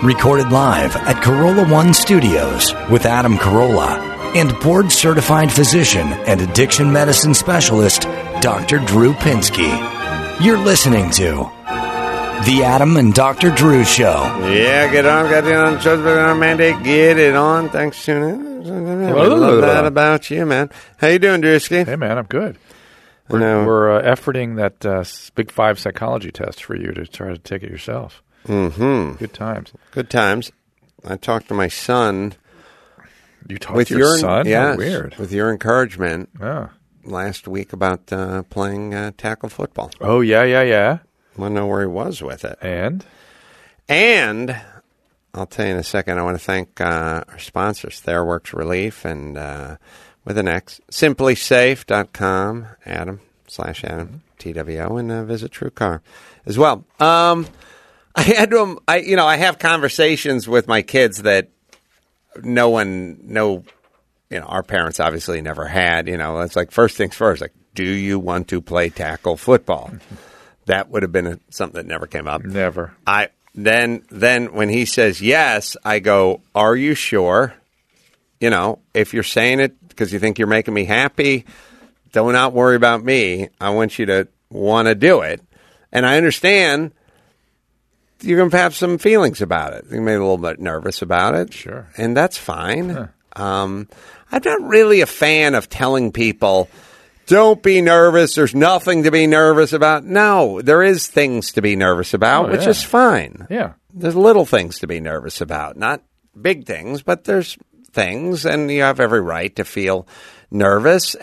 Recorded live at Corolla One Studios with Adam Carolla and board-certified physician and addiction medicine specialist, Dr. Drew Pinsky. You're listening to The Adam and Dr. Drew Show. Yeah, get on, got it on. Show's been on mandate. Get it on. Thanks for tuning in. I love that about you, man. How you doing, Drewski? Hey, man, I'm good. We're efforting that Big 5 psychology test for you to try to take it yourself. Mm-hmm. Good times. Good times. I talked to my son. You talked to your son? Yeah, weird. With your encouragement Oh. last week about playing tackle football. Oh, yeah. Want to know where he was with it. And I'll tell you in a second, I want to thank our sponsors, TheraWorks Relief and with an X, simplysafe.com, Adam, TWO, and visit TrueCar as well. I had to, I have conversations with my kids that our parents obviously never had. It's like first things first, like, do you want to play tackle football? That would have been something that never came up. never. Then when he says yes, I go, are you sure? If you're saying it because you think you're making me happy, do not worry about me. I want you to want to do it. And I understand you're going to have some feelings about it. You may be a little bit nervous about it. Sure. And that's fine. Huh. I'm not really a fan of telling people, don't be nervous. There's nothing to be nervous about. No, there is things to be nervous about, which is fine. Yeah. There's little things to be nervous about. Not big things, but there's things, and you have every right to feel nervous.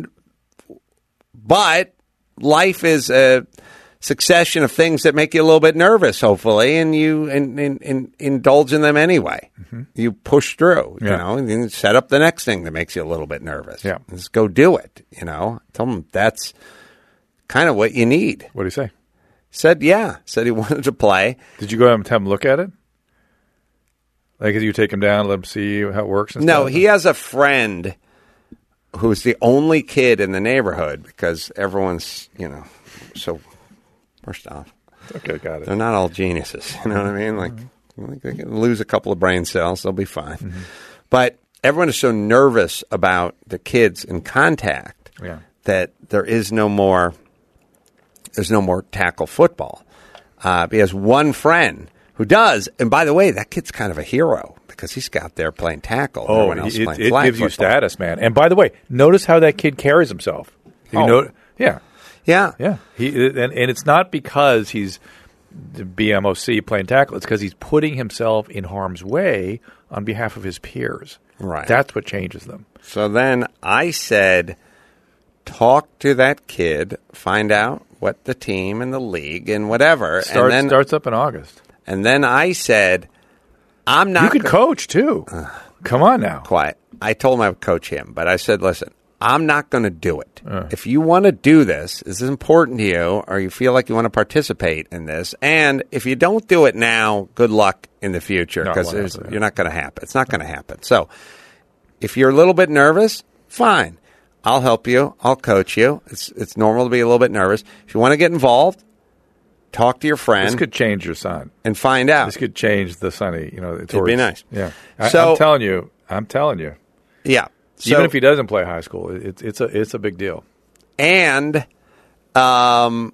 But life is a succession of things that make you a little bit nervous, hopefully, and you indulge in them anyway. Mm-hmm. You push through, and you set up the next thing that makes you a little bit nervous. Yeah. Just go do it, Tell them that's kind of what you need. What did he say? Said he wanted to play. Did you go and have him look at it? Like, did you take him down, let him see how it works and No, stuff? he has a friend who's the only kid in the neighborhood because everyone's, so first off. Okay, got it. They're not all geniuses, you know what I mean? Like, they can lose a couple of brain cells, they'll be fine. Mm-hmm. But everyone is so nervous about the kids in contact that there's no more tackle football. He has one friend who does, and by the way, that kid's kind of a hero because he's out there playing tackle. Oh, it gives you status, man. And by the way, notice how that kid carries himself. Yeah. Yeah. And it's not because he's the BMOC playing tackle. It's because he's putting himself in harm's way on behalf of his peers. Right. That's what changes them. So then I said, talk to that kid, find out what the team and the league and whatever. Starts up in August. And then I said, I'm not. You could coach, too. Come on now. Quiet. I told him I would coach him, but I said, listen, I'm not going to do it. If you want to do this is important to you, or you feel like you want to participate in this, and if you don't do it now, good luck in the future because you're not going to happen. It's not going to happen. So if you're a little bit nervous, fine. I'll help you. I'll coach you. It's normal to be a little bit nervous. If you want to get involved, talk to your friend. This could change your son. And find out. This could change the Sonny. It'd be nice. Yeah. So, I'm telling you. Yeah. So, even if he doesn't play high school, it's a big deal. And the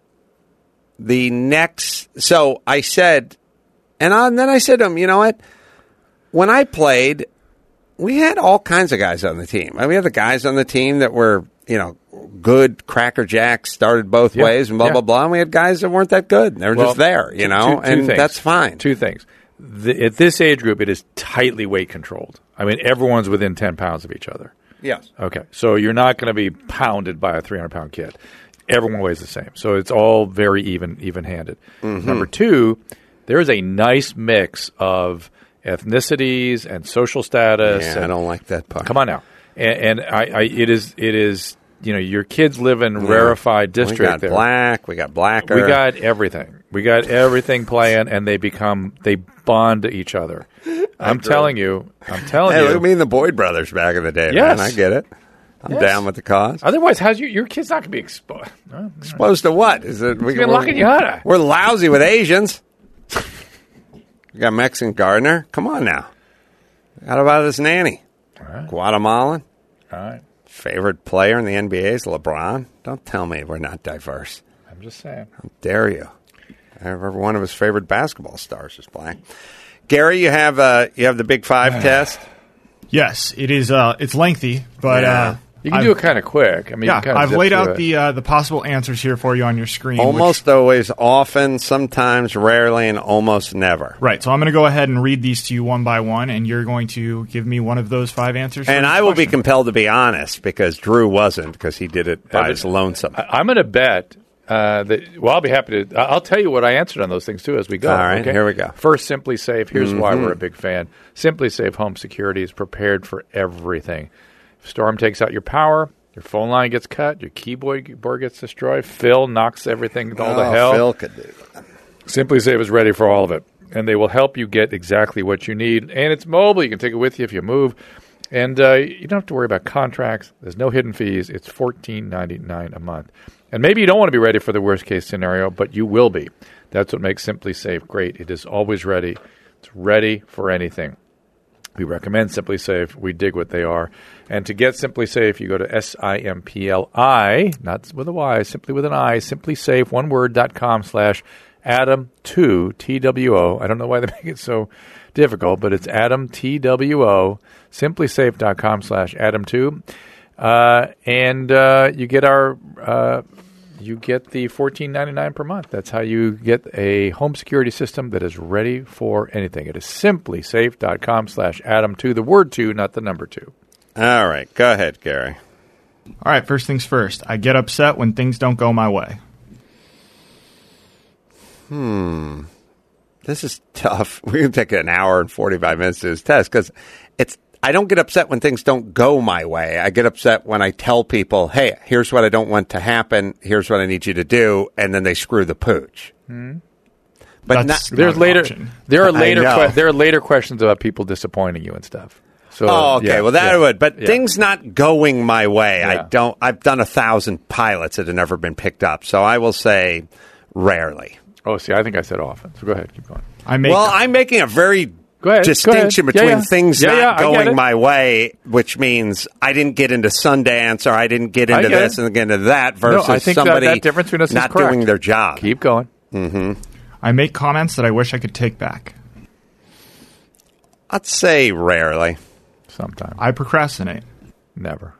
next, so I said, and then I said to him, you know what? When I played, we had all kinds of guys on the team. We had the guys on the team that were, good Cracker Jacks, started both ways, and blah, blah, blah. And we had guys that weren't that good. They were just there, and that's fine. Two things. At this age group, it is tightly weight controlled. I mean, everyone's within 10 pounds of each other. Yes. Okay. So you're not going to be pounded by a 300-pound kid. Everyone weighs the same. So it's all very even-handed. Mm-hmm. Number two, there is a nice mix of ethnicities and social status. Yeah, I don't like that part. Come on now. And it is your kids live in rarefied district. We got black. We got blacker. We got everything. We got everything playing, and they bond to each other. I'm telling you. Hey, look at me and the Boyd brothers back in the day, yes. man. I get it. I'm down with the cause. Otherwise, how's your kid's not going to be exposed? Exposed to what? Is it? We're lousy with Asians. You got Mexican gardener. Come on now. How about his nanny? All right. Guatemalan. All right. Favorite player in the NBA is LeBron. Don't tell me we're not diverse. I'm just saying. How dare you? Every one of his favorite basketball stars is black. Gary, you have the Big Five test. Yes, it is. It's lengthy, but Yeah. You can do it kind of quick. I mean, yeah, you can kinda I've zip laid through out it. the possible answers here for you on your screen. Almost always, often, sometimes, rarely, and almost never. Right, so I'm going to go ahead and read these to you one by one, and you're going to give me one of those 5 answers. And for each I will be question. compelled to be honest because Drew wasn't because he did it by his lonesome. I'm going to bet that. Well, I'll be happy to. I'll tell you what I answered on those things too as we go. All right, okay? here we go. First, Simply Safe. Here's why we're a big fan. Simply Safe Home Security is prepared for everything. If storm takes out your power, your phone line gets cut, your keyboard gets destroyed, Phil knocks everything all to hell. Phil could do that. Simply Safe is ready for all of it, and they will help you get exactly what you need. And it's mobile; you can take it with you if you move, and you don't have to worry about contracts. There's no hidden fees. It's $14.99 a month, and maybe you don't want to be ready for the worst case scenario, but you will be. That's what makes Simply Safe great. It is always ready. It's ready for anything. We recommend Simply Safe. We dig what they are. And to get Simply Safe, you go to SIMPLI, not with a Y, simply with an I, simplysafe.com/Adam2, TWO. I don't know why they make it so difficult, but it's Adam, TWO, simplysafe.com/Adam2. And you get you get the $14.99 per month. That's how you get a home security system that is ready for anything. It is simplysafe.com/Adam2, the word 2, not the number 2. All right, go ahead, Gary. All right, first things first. I get upset when things don't go my way. This is tough. We're going to take an hour and 45 minutes to this test because I don't get upset when things don't go my way. I get upset when I tell people, hey, here's what I don't want to happen. Here's what I need you to do. And then they screw the pooch. But That's not, There's an later. option. There are I later. know. There are later questions about people disappointing you and stuff. So, oh, okay. yeah, Well, that yeah, would. But yeah. things not going my way. Yeah. I've done 1,000 pilots that have never been picked up. So I will say rarely. Oh, see, I think I said often. So go ahead, keep going. I'm making a very Go ahead. distinction Go ahead. between Yeah. things Yeah, not yeah, I get going it. my way, which means I didn't get into Sundance or I didn't get into get this it. and get into that versus I think somebody that difference between us is not correct. doing their job. Keep going. I make comments that I wish I could take back. I'd say rarely. Sometimes. I procrastinate. Never.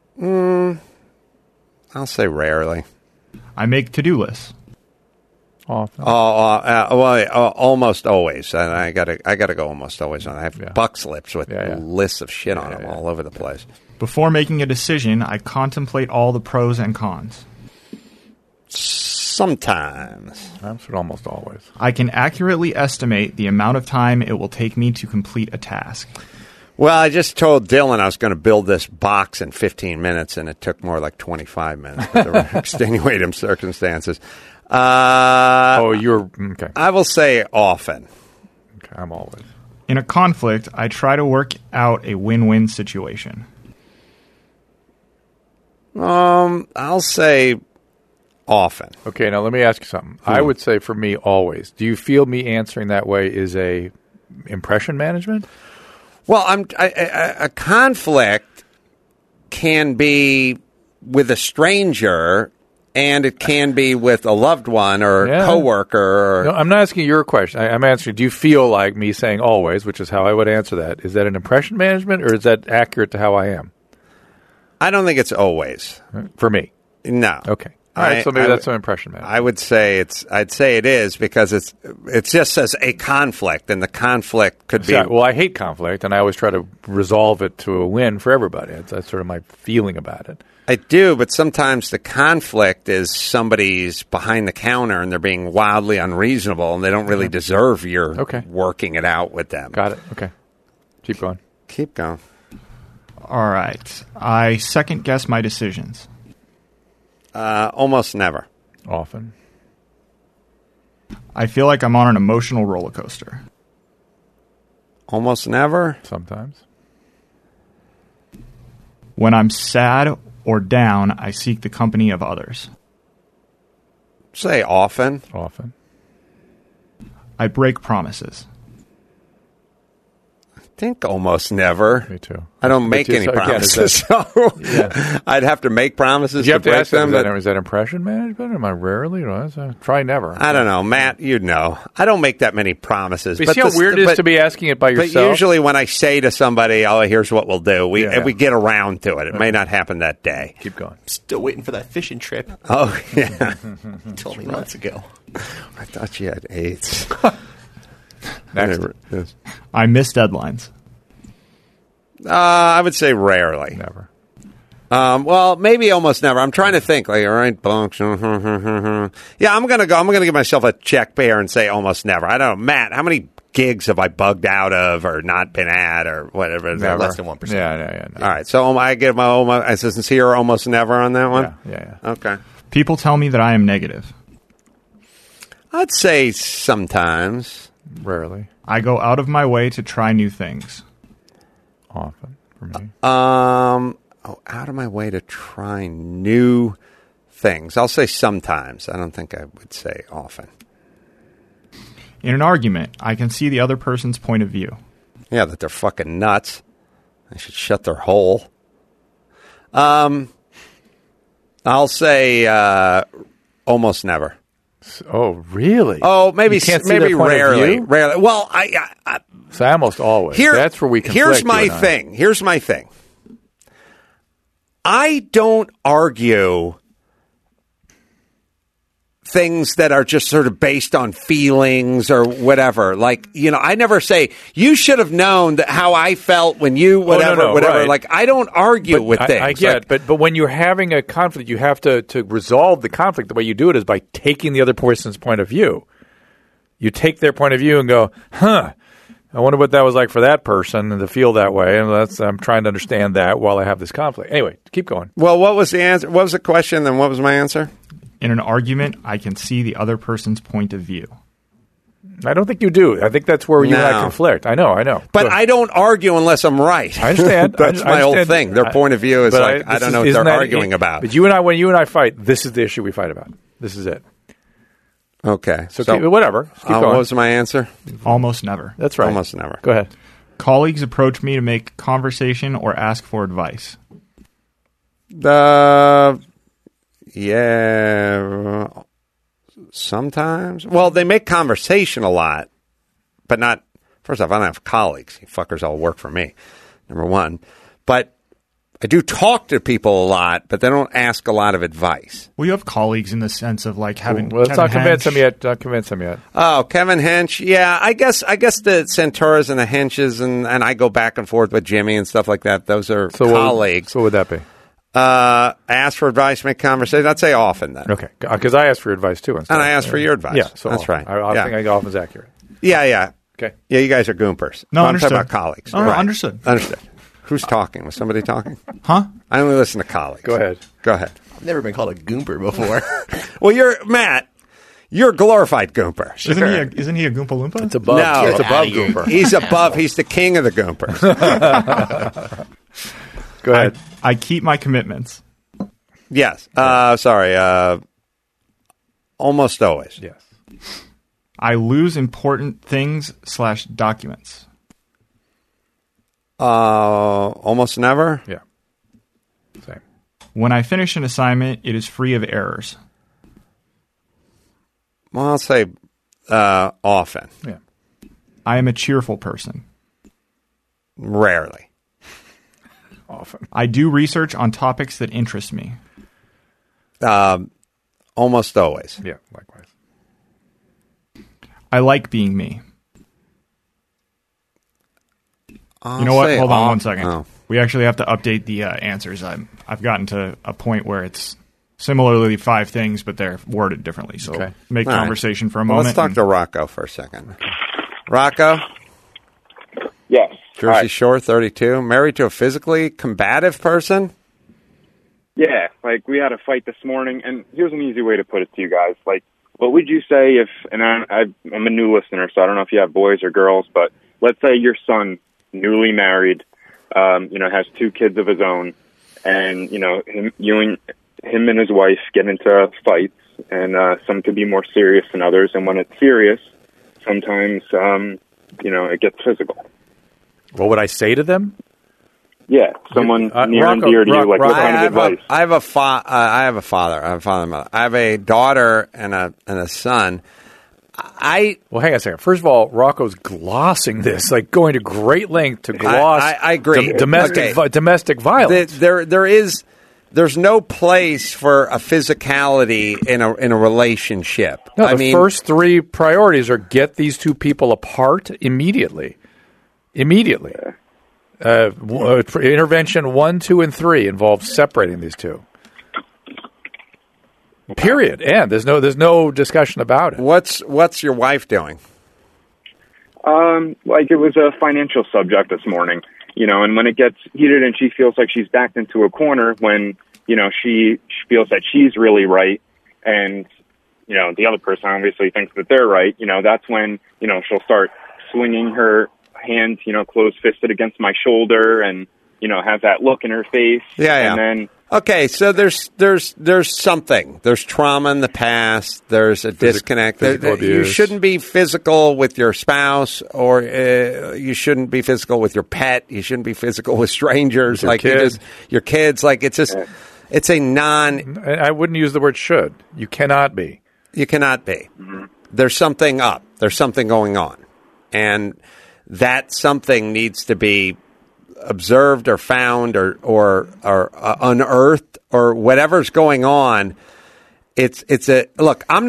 I'll say rarely. I make to-do lists. Often. Almost always. And I gotta go almost always on. I have Yeah. buck slips with Yeah. lists of shit on them yeah. all over the place. Before making a decision, I contemplate all the pros and cons. Sometimes. That's what almost always. I can accurately estimate the amount of time it will take me to complete a task. Well, I just told Dylan I was going to build this box in 15 minutes, and it took more like 25 minutes. But there were extenuating circumstances. You're okay. I will say often. Okay, I'm always. In a conflict, I try to work out a win-win situation. I'll say often. Okay, now let me ask you something. I would say for me, always. Do you feel me answering that way is a impression management? Well, a conflict can be with a stranger, and it can be with a loved one or Yeah. a coworker. No, I'm not asking your question. I'm asking, do you feel like me saying always, which is how I would answer that? Is that an impression management, or is that accurate to how I am? I don't think it's always. For me. No. Okay. All right, so maybe that's some impression management. I would say I'd say it is because it just says a conflict, and the conflict could be. Well, I hate conflict, and I always try to resolve it to a win for everybody. That's sort of my feeling about it. I do, but sometimes the conflict is somebody's behind the counter and they're being wildly unreasonable, and they don't really deserve your working it out with them. Got it. Okay. Keep going. Keep going. All right. I second guess my decisions. Almost never. Often. I feel like I'm on an emotional roller coaster. Almost never. Sometimes. When I'm sad or down, I seek the company of others. Say often. Often. I break promises. think almost never. Me too. I don't make any promises, so I'd have to make promises to break them. Is that impression management? Am I rarely? Try never. I don't know, Matt. You'd know. I don't make that many promises. But see how weird it is to be asking it by yourself? But usually when I say to somebody, oh, here's what we'll do, we get around to it. It may not happen that day. Keep going. Still waiting for that fishing trip. Oh, yeah. You told me months ago. I thought you had AIDS. Next. I miss deadlines. I would say rarely. Never. Well, maybe almost never. I'm trying to think. Like, all right, bunks. Yeah, I'm gonna go. I'm gonna give myself a check here and say almost never. I don't know, Matt. How many gigs have I bugged out of or not been at or whatever? Never. Less than 1%. Yeah. All right, so I give my almost. I sincere almost never on that one. Yeah. Okay. People tell me that I am negative. I'd say sometimes. Rarely. I go out of my way to try new things. Often for me. Out of my way to try new things. I'll say sometimes. I don't think I would say often. In an argument, I can see the other person's point of view. Yeah, that they're fucking nuts. They should shut their hole. I'll say almost never. Oh, really? Oh, maybe rarely. Rarely. Well, I so almost always. That's where we conflict. Here's my thing. Here's my thing. I don't argue things that are just sort of based on feelings or whatever. Like, I never say, you should have known that how I felt when you, whatever. Right. Like, I don't argue with things. I get it, but when you're having a conflict, you have to resolve the conflict. The way you do it is by taking the other person's point of view. You take their point of view and go, I wonder what that was like for that person and to feel that way. And I'm trying to understand that while I have this conflict. Anyway, keep going. Well, what was the answer? What was the question and what was my answer? In an argument, I can see the other person's point of view. I don't think you do. I think that's where you and I conflict. I know. But I don't argue unless I'm right. I understand. That's my whole thing. Their point of view is like, I don't know what they're arguing about. But when you and I fight, this is the issue we fight about. This is it. Okay. So whatever. Keep going. What was my answer? Almost never. That's right. Almost never. Go ahead. Colleagues approach me to make conversation or ask for advice. Yeah, sometimes. Well, they make conversation a lot, but not. First off, I don't have colleagues. You fuckers all work for me, number one. But I do talk to people a lot, but they don't ask a lot of advice. Well, you have colleagues in the sense of like having. Well, let's not convince them yet. Not convince them yet. Oh, Kevin Hench. Yeah, I guess the Centauras and the Henches, and I go back and forth with Jimmy and stuff like that. Those are colleagues. So what would that be? Ask for advice, make conversation. I'd say often then. Okay, because I asked for advice too. And I asked for your advice. Yeah, so that's right. I think often is accurate. Yeah. Okay. Yeah, you guys are goompers. No, I'm talking understood. about colleagues. Oh, right. Understood. Who's talking? Was somebody talking? Huh? I only listen to colleagues. Go ahead. I've never been called a goomper before. Well, you're a glorified goomper. Isn't he a Goompa Loompa? It's above. No, It's above Gooper. He's above. He's the king of the goompers. Go ahead. I keep my commitments. Yes. Sorry. Almost always. Yes. I lose important things / documents. Almost never. Yeah. Same. When I finish an assignment, it is free of errors. Well, I'll say often. Yeah. I am a cheerful person. Rarely. Often. I do research on topics that interest me. Almost always. Yeah, likewise. I like being me. You know what? Hold on 1 second. Oh. We actually have to update the answers. I've gotten to a point where it's similarly 5 things, but they're worded differently. So make All conversation right. for a moment. Let's talk to Rocco for a second. Rocco? Yes. Jersey Shore, 32. Married to a physically combative person? Yeah, like we had a fight this morning, and here's an easy way to put it to you guys. Like, what would you say if, and I'm a new listener, so I don't know if you have boys or girls, but let's say your son, newly married, has 2 kids of his own, and, him and his wife get into fights, and some could be more serious than others, and when it's serious, sometimes, it gets physical. What would I say to them? Yeah, someone near and Rocco, dear to you. Like, what Rocco, kind of advice? I have a father. I have a father and mother. I have a daughter and a son. Well, hang on a second. First of all, Rocco's glossing this, like going to great length to gloss. I agree. Domestic violence. There's no place for a physicality in a relationship. No, the first three priorities are get these two people apart immediately. Immediately. Intervention 1, 2, and 3 involves separating these two. Period. And there's no discussion about it. What's your wife doing? Like it was a financial subject this morning, and when it gets heated and she feels like she's backed into a corner when, she feels that she's really right and, the other person obviously thinks that they're right, that's when, she'll start swinging her hands, closed-fisted against my shoulder and, have that look in her face. Yeah. And then... Okay, so there's something. There's trauma in the past. There's a disconnect. Physical abuse. You shouldn't be physical with your spouse, or you shouldn't be physical with your pet. You shouldn't be physical with strangers, with your like your kids. Like it's just, it's a non. I wouldn't use the word should. You cannot be. You cannot be. Mm-hmm. There's something up. There's something going on, and that something needs to be observed or found or unearthed or whatever's going on. It's a look. I'm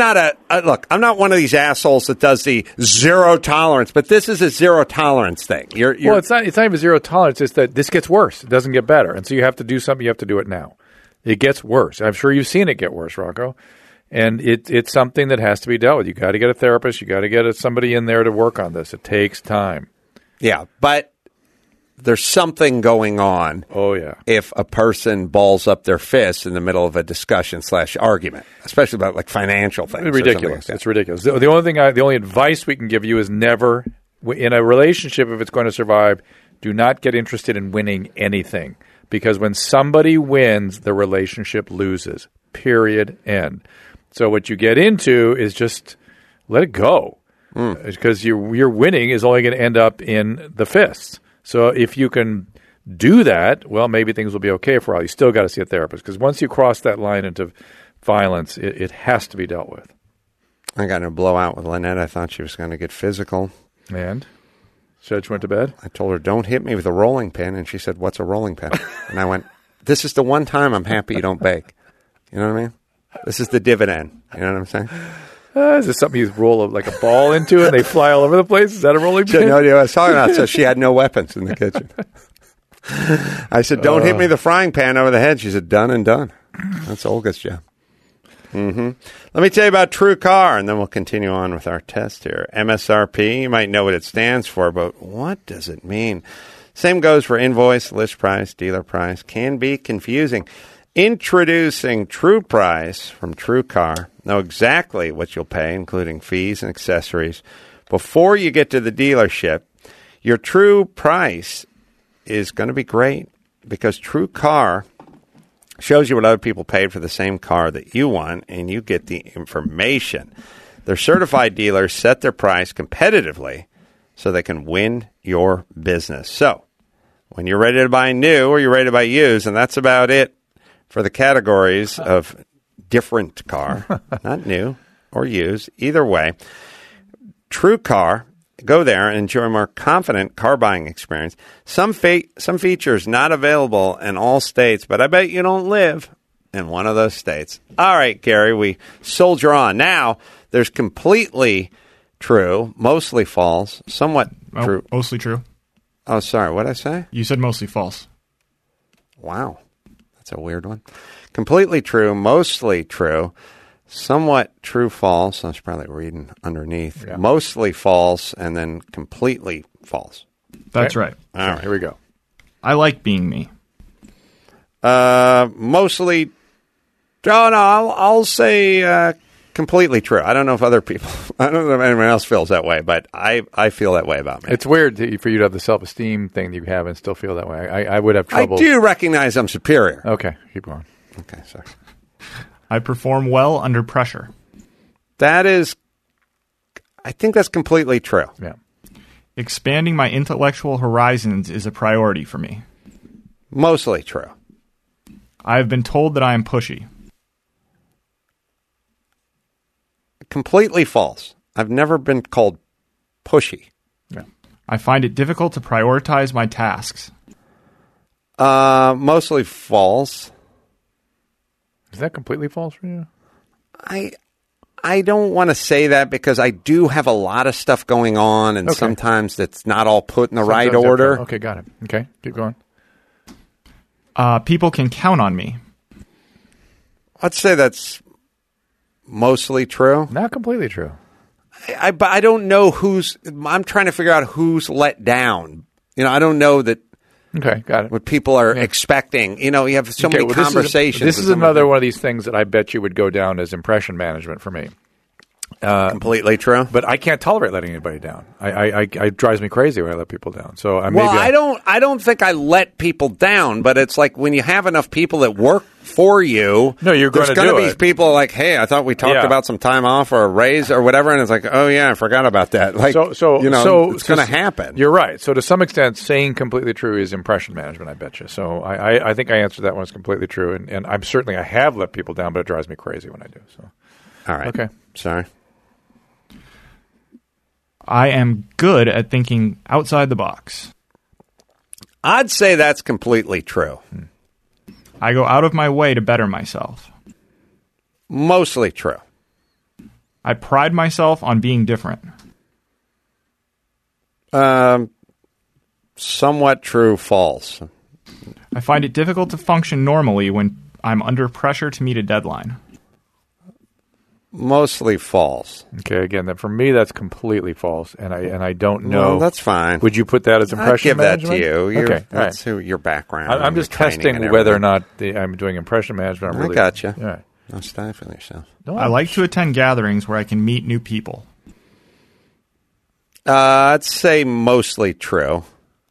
not one of these assholes that does the zero tolerance, but this is a zero tolerance thing. Well, it's not even zero tolerance. It's that this gets worse. It doesn't get better, and so you have to do something. You have to do it now. It gets worse. I'm sure you've seen it get worse, Rocco. And it's something that has to be dealt with. You got to get a therapist. You got to get somebody in there to work on this. It takes time. Yeah, but there's something going on. Oh, yeah. If a person balls up their fists in the middle of a discussion / argument, especially about like financial things. It's ridiculous. It's ridiculous. The only advice we can give you is never, in a relationship, if it's going to survive, do not get interested in winning anything. Because when somebody wins, the relationship loses. Period. End. So what you get into is just let it go. Because your winning is only going to end up in the fists. So if you can do that, well, maybe things will be okay for a while. You still got to see a therapist because once you cross that line into violence, it has to be dealt with. I got in a blowout with Lynette. I thought she was going to get physical. And? Judge went to bed? I told her, don't hit me with a rolling pin. And she said, what's a rolling pin? And I went, this is the one time I'm happy you don't bake. You know what I mean? This is the dividend. You know what I'm saying? Is this something you roll like a ball into and they fly all over the place? Is that a rolling pin? She had no idea what I was talking about, so she had no weapons in the kitchen. I said, don't hit me the frying pan over the head. She said, done and done. That's Olga's job. Let me tell you about TrueCar, and then we'll continue on with our test here. MSRP, you might know what it stands for, but what does it mean? Same goes for invoice, list price, dealer price. Can be confusing. Introducing True Price from TrueCar. Know exactly what you'll pay, including fees and accessories, before you get to the dealership. Your true price is going to be great because TrueCar shows you what other people paid for the same car that you want, and you get the information. Their certified dealers set their price competitively so they can win your business. So when you're ready to buy new or you're ready to buy used, and that's about it for the categories of different car, not new or used, either way. TrueCar, go there and enjoy a more confident car buying experience. Some features not available in all states, but I bet you don't live in one of those states. All right, Gary, we soldier on. Now, there's completely true, mostly false, somewhat true. Mostly true. Oh, sorry, what did I say? You said mostly false. Wow. That's a weird one. Completely true, mostly true, somewhat true, false. I was probably reading underneath. Yeah. Mostly false, and then completely false. That's right. All right, here we go. I like being me. Mostly. Oh, no, I'll say completely true. I don't know if other people, I don't know if anyone else feels that way, but I feel that way about me. It's weird for you to have the self-esteem thing that you have and still feel that way. I would have trouble. I do recognize I'm superior. Okay, keep going. Okay, sorry. I perform well under pressure. I think that's completely true. Yeah. Expanding my intellectual horizons is a priority for me. Mostly true. I have been told that I am pushy. Completely false. I've never been called pushy. Yeah. I find it difficult to prioritize my tasks. Mostly false. Is that completely false for you? I don't want to say that because I do have a lot of stuff going on, and sometimes it's not all put in the right order. Okay, got it. Okay, keep going. People can count on me. I'd say that's mostly true. Not completely true. But I don't know I'm trying to figure out who's let down. I don't know that. Okay, got it. What people are expecting. You have so many conversations. This is another one of these things that I bet you would go down as impression management for me. Completely true. But I can't tolerate letting anybody down. It drives me crazy when I let people down. So I don't think I let people down, but it's like when you have enough people that work for you. No, you're going to do There's going to it. be people like, hey, I thought we talked about some time off or a raise or whatever, and it's like, oh yeah, I forgot about that. Like, it's going to happen. You're right. So to some extent, saying completely true is impression management. I bet you. So I think I answered that one as completely true, and I have let people down, but it drives me crazy when I do. So all right, okay, sorry. I am good at thinking outside the box. I'd say that's completely true. I go out of my way to better myself. Mostly true. I pride myself on being different. Somewhat true, false. I find it difficult to function normally when I'm under pressure to meet a deadline. Mostly false. Okay, again, for me, that's completely false, and I don't know. Well, that's fine. Would you put that as impression I'd give management? that to you. Okay, that's your background. I'm just testing whether or not I'm doing impression management. I gotcha. All right. Don't stifle yourself. No, I like to attend gatherings where I can meet new people. I'd say mostly true.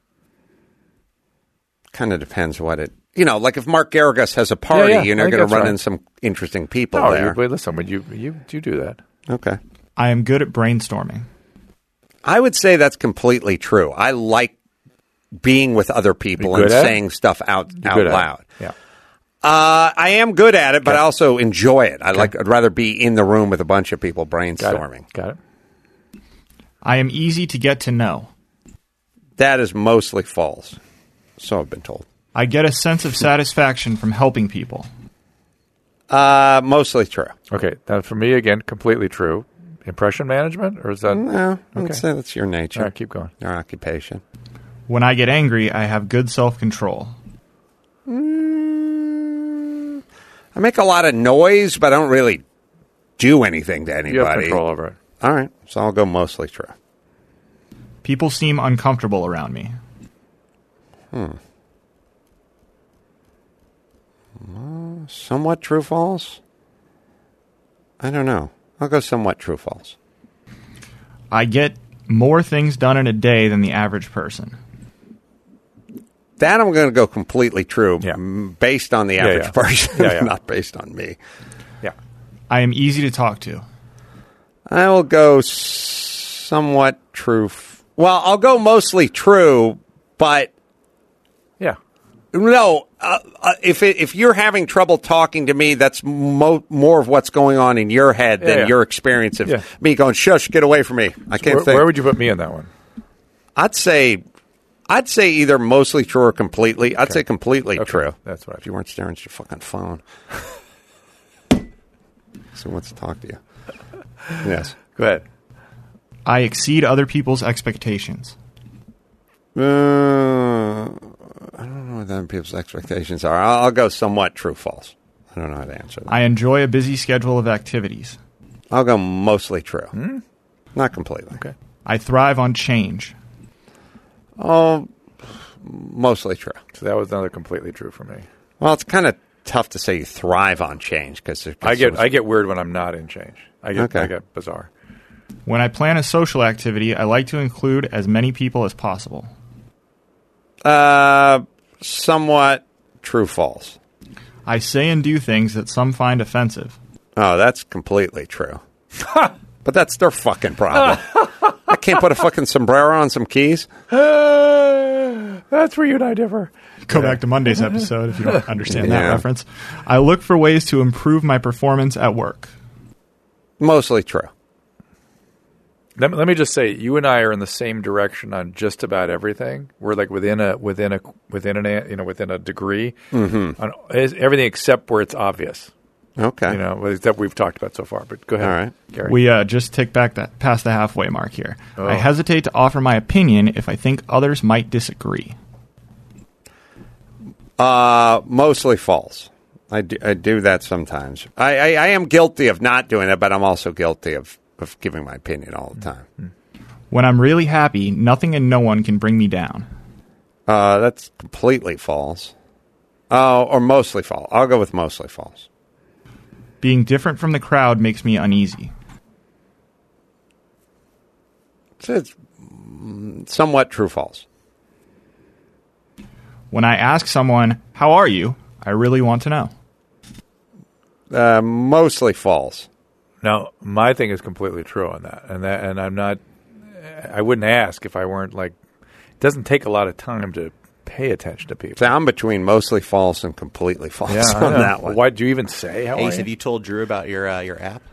Kind of depends what it... like if Mark Garrigus has a party, you're going to run in some interesting people there. Listen, would you do that? Okay. I am good at brainstorming. I would say that's completely true. I like being with other people and saying stuff out loud. Yeah. I am good at it, but I also enjoy it. I'd rather be in the room with a bunch of people brainstorming. Got it. I am easy to get to know. That is mostly false. So I've been told. I get a sense of satisfaction from helping people. Mostly true. Okay, that for me again, completely true. Impression management, or is that? No, I'd say that's your nature. All right, keep going. Your occupation. When I get angry, I have good self-control. I make a lot of noise, but I don't really do anything to anybody. You have control over it. All right, so I'll go mostly true. People seem uncomfortable around me. Somewhat true, false? I don't know. I'll go somewhat true, false. I get more things done in a day than the average person. That I'm going to go completely true, Yeah. Based on the average person, Yeah. not based on me. Yeah. I am easy to talk to. I will go somewhat true. I'll go mostly true, but Yeah. no. If you're having trouble talking to me, that's more of what's going on in your head than your experience of me going, "Shush, get away from me." I can't think. Where would you put me in that one? I'd say either mostly true or completely. I'd say completely true. That's what. If you weren't staring at your fucking phone. So wants to talk to you. Yes. Go ahead. I exceed other people's expectations. I don't know what other people's expectations are. I'll go somewhat true, false. I don't know how to answer that. I enjoy a busy schedule of activities. I'll go mostly true. Not completely. Okay. I thrive on change. Oh, mostly true. So that was another completely true for me. Well, it's kind of tough to say you thrive on change because I get weird when I'm not in change. I get bizarre. When I plan a social activity, I like to include as many people as possible. Somewhat true, false. I say and do things that some find offensive. Oh, that's completely true. But that's their fucking problem. I Can't put a fucking sombrero on some keys? That's where you and I differ. Go back to Monday's episode if you don't understand that Yeah. reference. I look for ways to improve my performance at work. Mostly true. Let me just say, you and I are in the same direction on just about everything. We're like within a degree on everything except where it's obvious. Okay. That we've talked about so far. But go ahead, All right. Gary. We just tick back past the halfway mark here. I hesitate to offer my opinion if I think others might disagree. Mostly false. I do that sometimes. I am guilty of not doing it, but I'm also guilty of giving my opinion all the time. When I'm really happy, nothing and no one can bring me down. That's completely false. Or mostly false. I'll go with mostly false. Being different from the crowd makes me uneasy. So it's somewhat true-false. When I ask someone, how are you? I really want to know. Mostly false. Now, my thing is completely true on that, and I'm not. I wouldn't ask if I weren't like. It doesn't take a lot of time to pay attention to people. So I'm between mostly false and completely false I on know. that one. Why do you even say how? Ace, are have you? you told Drew about your app?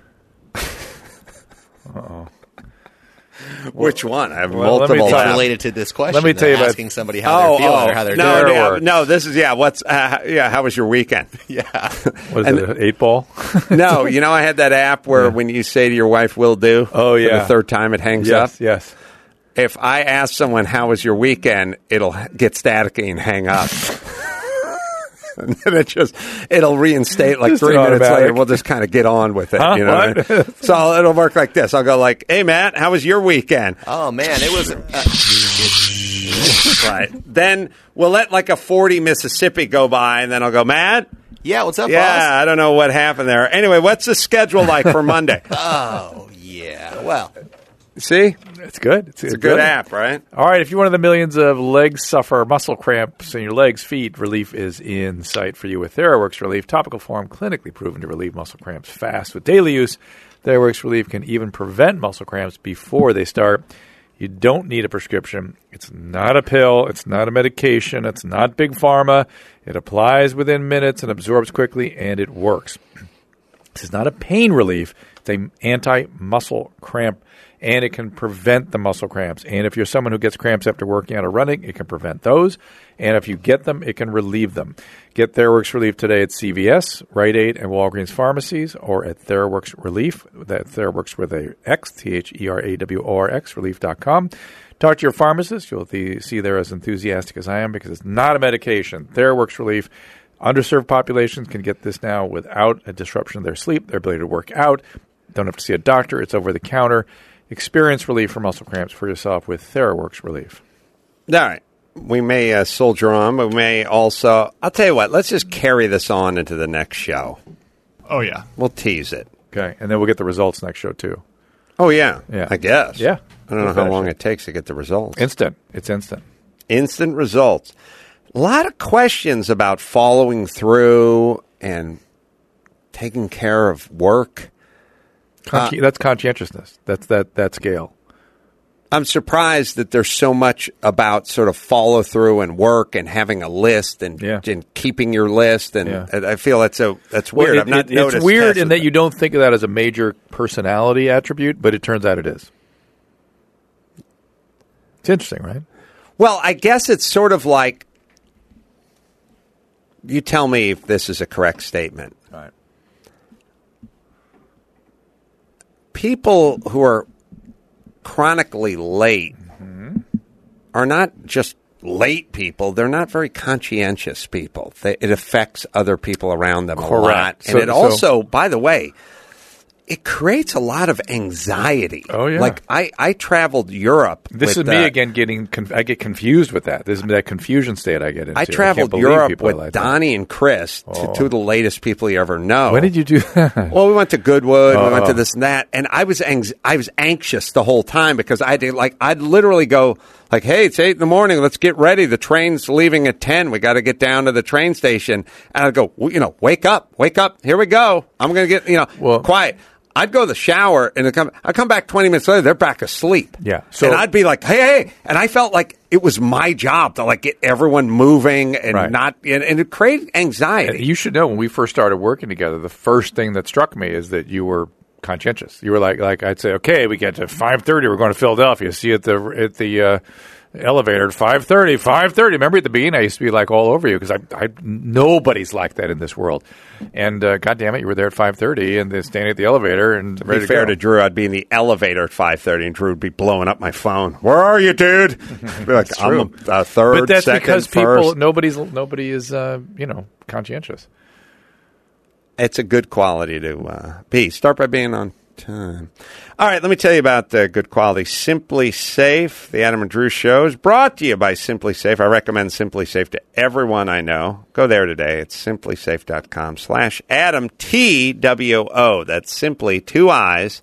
Which one? I have Well, let me multiple. tell It's you. related to this question. Let me tell you about- asking somebody how they're feeling or how they're no, doing. no, no. This is What's how was your weekend? Yeah. What is it, an 8-ball? No, I had that app where when you say to your wife, "Will do," Oh, for yeah. the third time it hangs up. Yes. If I ask someone how was your weekend, it'll get staticky and hang up. And then it'll reinstate like Just 3 an minutes automatic. later. We'll just kind of get on with it. Huh? You know what I mean? So it'll work like this. I'll go like, "Hey, Matt, how was your weekend?" Oh man, it was. Right. Then we'll let like a 40 Mississippi go by, and then I'll go, "Matt, Yeah, what's up, yeah, boss? I don't know what happened there. Anyway, what's the schedule like for Monday?" Oh yeah. Well, See? It's good. It's a good app, right? All right, if you're one of the millions of legs suffer muscle cramps in your legs, feet, relief is in sight for you with TheraWorks Relief. Topical form, clinically proven to relieve muscle cramps fast. With daily use, TheraWorks Relief can even prevent muscle cramps before they start. You don't need a prescription. It's not a pill. It's not a medication. It's not big pharma. It applies within minutes and absorbs quickly, and it works. This is not a pain relief. It's an anti-muscle cramp, and it can prevent the muscle cramps. And if you're someone who gets cramps after working out or running, it can prevent those. And if you get them, it can relieve them. Get TheraWorks Relief today at CVS, Rite Aid, and Walgreens pharmacies, or at TheraWorks Relief. That's TheraWorks with a X, TheraWorks, relief.com. Talk to your pharmacist. You'll see they're as enthusiastic as I am because it's not a medication. TheraWorks Relief. Underserved populations can get this now without a disruption of their sleep, their ability to work out. Don't have to see a doctor. It's over the counter. Experience relief for muscle cramps for yourself with TheraWorks Relief. All right. We may soldier on, but we may also... I'll tell you what. Let's just carry this on into the next show. Oh, yeah. We'll tease it. Okay, and then we'll get the results next show, too. Oh, yeah. Yeah. I guess. Yeah. I don't know how long it takes to get the results. Instant. It's instant. Instant results. A lot of questions about following through and taking care of work. That's conscientiousness. That's that scale. I'm surprised that there's so much about sort of follow through and work and having a list and keeping your list. And I feel that's weird. I've not noticed. It's weird in that you don't think of that as a major personality attribute, but it turns out it is. It's interesting, right? Well, I guess it's sort of like, you tell me if this is a correct statement. All right. People who are chronically late are not just late people. They're not very conscientious people. It affects other people around them a lot. And it also, by the way, it creates a lot of anxiety. Oh, yeah. Like, I traveled Europe. This is me again I get confused with that. This is that confusion state I get into. I traveled can't Europe people with like Donnie and Chris, two of the latest people you ever know. When did you do that? Well, we went to Goodwood, we went to this and that, and I was anxious the whole time because I'd literally go like, "Hey, it's 8 a.m. Let's get ready. The train's leaving at 10. We got to get down to the train station." And I'd go, "Wake up. Here we go. I'm going to get, quiet." I'd go to the shower, and I'd come back 20 minutes later, they're back asleep. Yeah. And I'd be like, hey. And I felt like it was my job to like get everyone moving and and it created anxiety. You should know, when we first started working together, the first thing that struck me is that you were conscientious. You were like I'd say, okay, we get to 5:30, we're going to Philadelphia. See you at the elevator at 5:30. Remember at the beginning, I used to be like all over you because I nobody's like that in this world. And God damn it, you were there at 5:30 and then standing at the elevator and ready To be fair to Drew, I'd be in the elevator at 5:30 and Drew would be blowing up my phone. Where are you, dude? I'd be like, I'm a third, but that's second, because first. nobody is conscientious. It's a good quality to be. Start by being on time. All right, let me tell you about good quality. Simply Safe, the Adam and Drew Show, is brought to you by Simply Safe. I recommend Simply Safe to everyone I know. Go there today. It's simplysafe.com/Adam, TWO. That's simply 2 I's,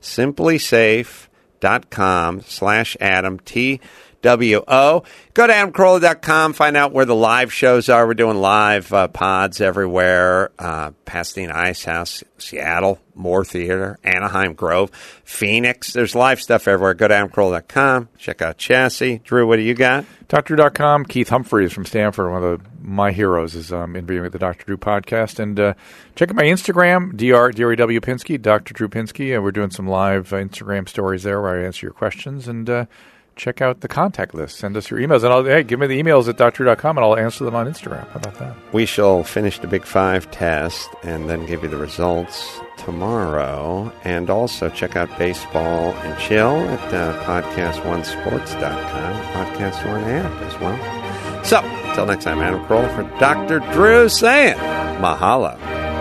simplysafe.com/Adam, TWO. Go to AdamCarolla.com, find out where the live shows are. We're doing live pods everywhere. Pasadena Ice House, Seattle, Moore Theater, Anaheim Grove, Phoenix. There's live stuff everywhere. Go to AdamCarolla.com. Check out Chassis. Drew, what do you got? DrDrew.com. Keith Humphreys from Stanford, one of my heroes, is interviewing with the Dr. Drew podcast. And check out my Instagram, DREW Pinsky, Dr. Drew Pinsky. And we're doing some live Instagram stories there where I answer your questions. And check out the contact list. Send us your emails. And give me the emails at DrDrew.com, and I'll answer them on Instagram. How about that? We shall finish the Big Five test and then give you the results tomorrow. And also check out Baseball and Chill at PodcastOneSports.com, Podcast One app as well. So, until next time, Adam Carolla for Dr. Drew saying mahalo.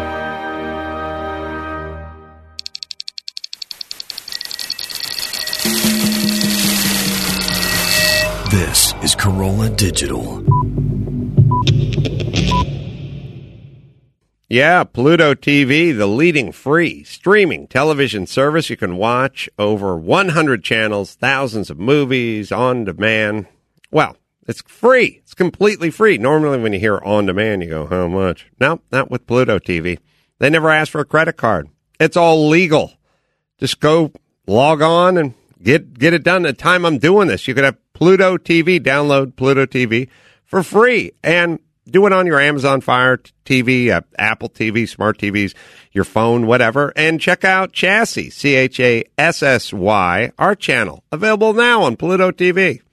This is Corolla Digital. Yeah, Pluto TV, the leading free streaming television service. You can watch over 100 channels, thousands of movies on demand. Well, it's free. It's completely free. Normally when you hear on demand, you go, how much? No, not with Pluto TV. They never ask for a credit card. It's all legal. Just go log on and get it done. At the time I'm doing this, you could have Pluto TV, download Pluto TV for free, and do it on your Amazon Fire TV, Apple TV, smart TVs, your phone, whatever. And check out Chassis, CHASSY, our channel, available now on Pluto TV.